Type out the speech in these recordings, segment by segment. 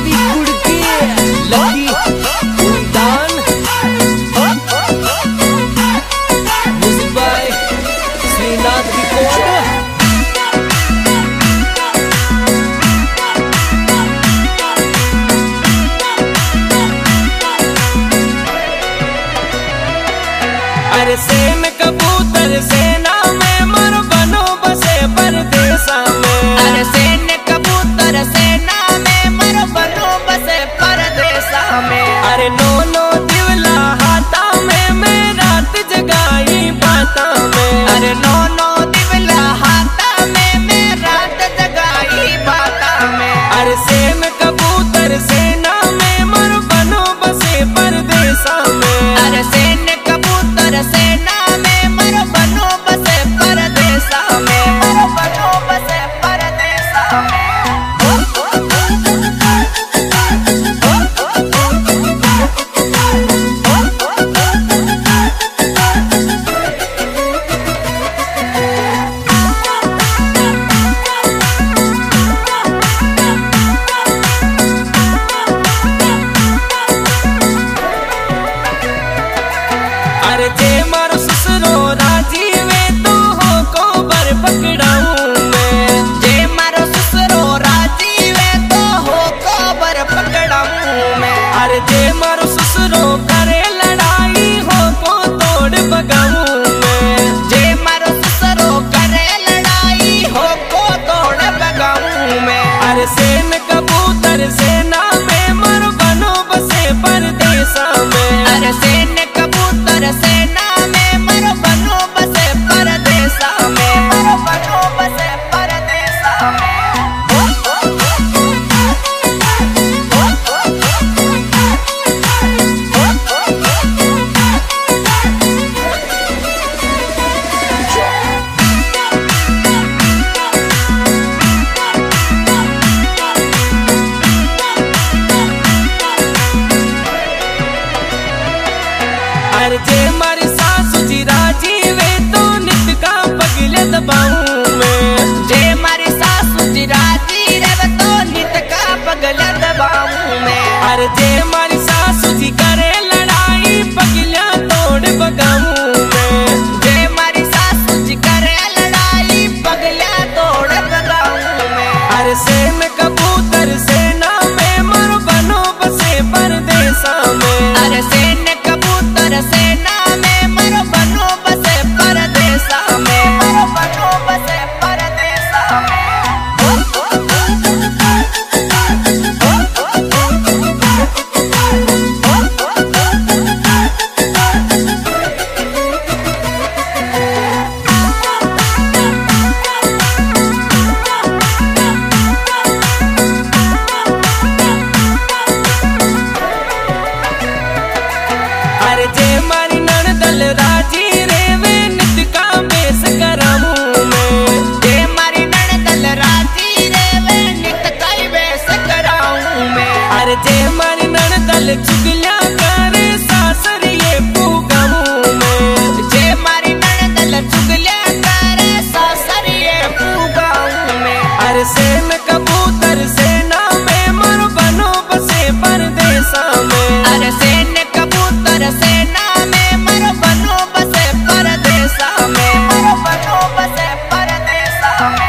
रवि कुड़के लकी उल्तान music by Shrinath record. अरे सेम कबूतर सेना में मर बनो बसे परदेसा में। अरे सेन कबूतर सेना में मर बनो बसे परदेसा में। अरे नो नो दिवला हाथा में मैं रात जगाई बाता में। अरे नो नो दिवला हाथा में मैं रात जगाई बाता में। अरे सेम कबूतर सेना में मर बनो बसे परदेसा में। अरे सेन कबूतर सेना में मर बनो बसे परदेसा में। मर बनो बसे परदेसा में। अरे जे मारो ससुरो राजी वे तो हो को बर पकड़ाऊं मैं। जे मारो ससुरो राजी वे तो हो खबर पकड़ाऊं मैं। अरे जे मारो ससुरो करे लड़ाई हो को तोड़ बगाऊं मैं। जे मारो ससुरो करे लड़ाई हो को तोड़ बगाऊं मैं। अरे सेन कबूतर सेना में मर बनो बसे परदेसा में। अरे सेन कबूतर सेना में मर बनो बसे परदेसा में। मर बनो बसे परदेसा में। अरे जे मारी सासू जी राजी वे तो नित का पगले दबाऊं मैं। जे मारी सासू जी राजी रे तो नित का पगला दबाऊं मैं। अरे जे मारी सासू जी करे लड़ाई पगलियां तोड़ बगाऊं मैं। जे मारी सासू जी करे लड़ाई पगला तोड़ बगाऊं मैं। अरे सेम कबूतर सेना में मर बनो बसे परदेसा में। अरे सेन कबूतर सेना में मर बनो बसे परदेसा में। मर बनो बसे परदेसा में। अरे जे मारी नणदल राजी रे वे नित का बेस कराऊं मैं। जे मारी नणदल राजी रे वे नित का बेस कराऊं मैं। अरे जे मारी नणदल चुगलियां करे सासरिये पुगाऊं मैं। जे मारी नणदल चुगलिया करे सासरिये पुगाऊं मैं। अरे सेम कबूतर सेना में मर बनो बसे परदेसा में। अरे सेन कबूतर सेना में मर बनो बसे परदेसा में। मर बनो बसे परदेसा में।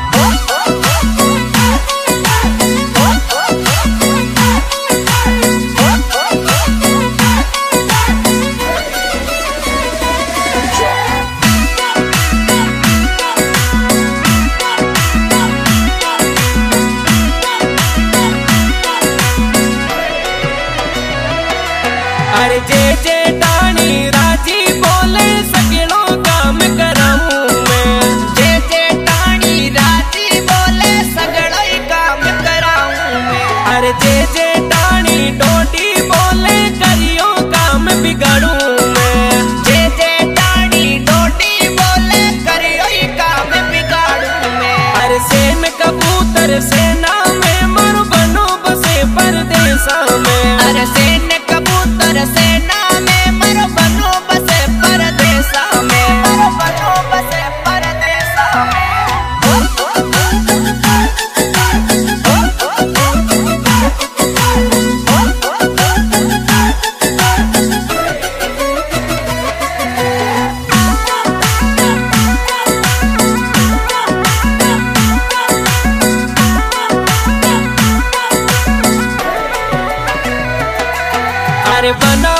अरे जे जे टाणी राजी बोले सगड़ो काम कराऊं मैं। जे जे टाणी राजी बोले सगड़ो ही काम कराऊं मैं। अरे जे जे टाणी डोटी बोले करियो काम बिगाड़ूं मैं। जे जे टाणी डोटी बोले करियो ही काम बिगाड़ूं मैं। अरे सेम कबूतर सेना में मर बनो बसे परदेसा में। अरे सेन कबूतर सेना में मर बनो बसे परदेसा में। मर बनो बसे परदेसा में। बना